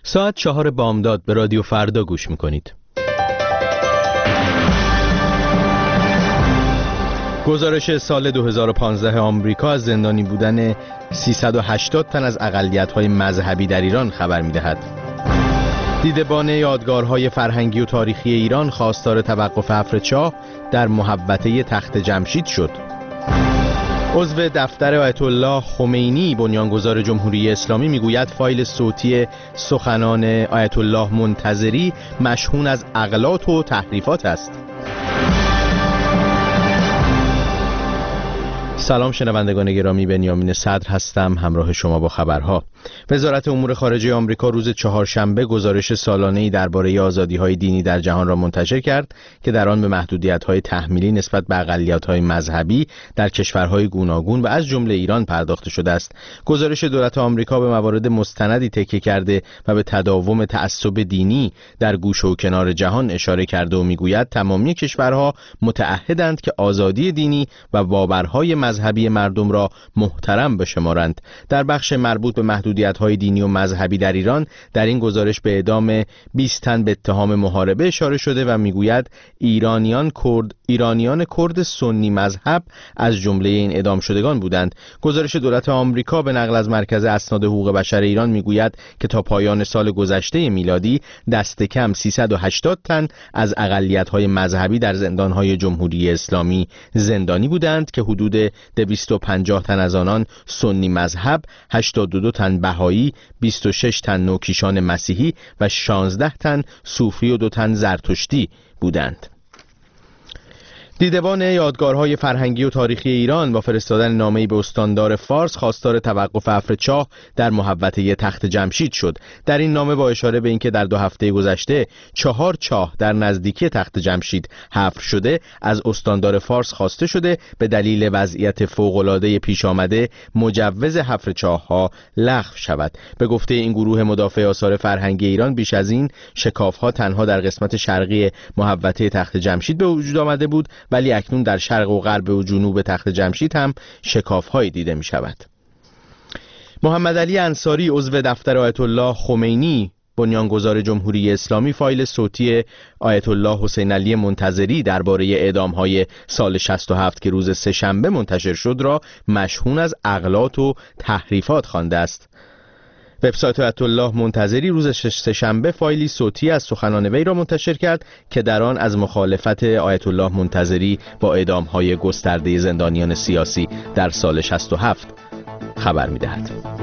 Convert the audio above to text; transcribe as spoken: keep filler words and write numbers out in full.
ساعت چهار بامداد به رادیو فردا گوش میکنید. گزارش سال دو هزار و پانزده آمریکا از زندانی بودن سیصد و هشتاد تن از اقلیت‌های مذهبی در ایران خبر می‌دهد. دیدبان یادگارهای فرهنگی و تاریخی ایران خواستار توقف حفر چاه در محوطه تخت جمشید شد. عضو دفتر آیت الله خمینی بنیانگذار جمهوری اسلامی میگوید فایل صوتی سخنان آیت الله منتظری مشحون از اغلاط و تحریفات است. سلام شنوندگان گرامی، بنیامین صدر هستم همراه شما با خبرها. وزارت امور خارجه آمریکا روز چهارشنبه گزارش سالانه‌ای درباره آزادی‌های دینی در جهان را منتشر کرد که در آن به محدودیت‌های تحمیلی نسبت به اقلیت‌های مذهبی در کشورهای گوناگون و از جمله ایران پرداخته شده است. گزارش دولت آمریکا به موارد مستندی تکیه کرده و به تداوم تعصب دینی در گوشه و کنار جهان اشاره کرده و میگوید تمامی کشورها متعهدند که آزادی دینی و باورهای مذهبی مردم را محترم بشمارند. در بخش مربوط به محدودیت‌های دینی و مذهبی در ایران در این گزارش به اعدام بیست تن به اتهام محاربه اشاره شده و میگوید ایرانیان کرد ایرانیان کرد سنی مذهب از جمله این اعدام شدگان بودند. گزارش دولت آمریکا به نقل از مرکز اسناد حقوق بشر ایران میگوید که تا پایان سال گذشته میلادی دست کم سیصد و هشتاد تن از اقلیت‌های مذهبی در زندان‌های جمهوری اسلامی زندانی بودند که حدود دویست و پنجاه تن از آنان سنی مذهب، هشتاد و دو تن بهایی، بیست و شش تن نوکیشان مسیحی و شانزده تن صوفی و دو تن زرتشتی بودند. دیدبان یادگارهای فرهنگی و تاریخی ایران با فرستادن نامه‌ای به استاندار فارس خواستار توقف حفر چاه در محوطه تخت جمشید شد. در این نامه با اشاره به اینکه در دو هفته گذشته چهار چاه در نزدیکی تخت جمشید حفر شده، از استاندار فارس خواسته شده به دلیل وضعیت فوق‌العاده پیش آمده مجوز حفر چاه‌ها لغو شود. به گفته این گروه مدافع آثار فرهنگی ایران، بیش از این شکاف‌ها تنها در قسمت شرقی محوطه تخت جمشید به وجود آمده بود، ولی اکنون در شرق و غرب و جنوب تخت جمشید هم شکاف‌هایی دیده می شود. محمد علی انصاری عضو دفتر آیت الله خمینی بنیانگذار جمهوری اسلامی فایل صوتی آیت الله حسین علی منتظری درباره اعدام‌های سال شصت و هفت که روز سه‌شنبه منتشر شد را مشحون از اغلاط و تحریفات خوانده است. وبسایت آیت الله منتظری روز سه‌شنبه فایلی صوتی از سخنان وی را منتشر کرد که در آن از مخالفت آیت الله منتظری با اعدام‌های گسترده زندانیان سیاسی در سال شصت و هفت خبر می‌دهد.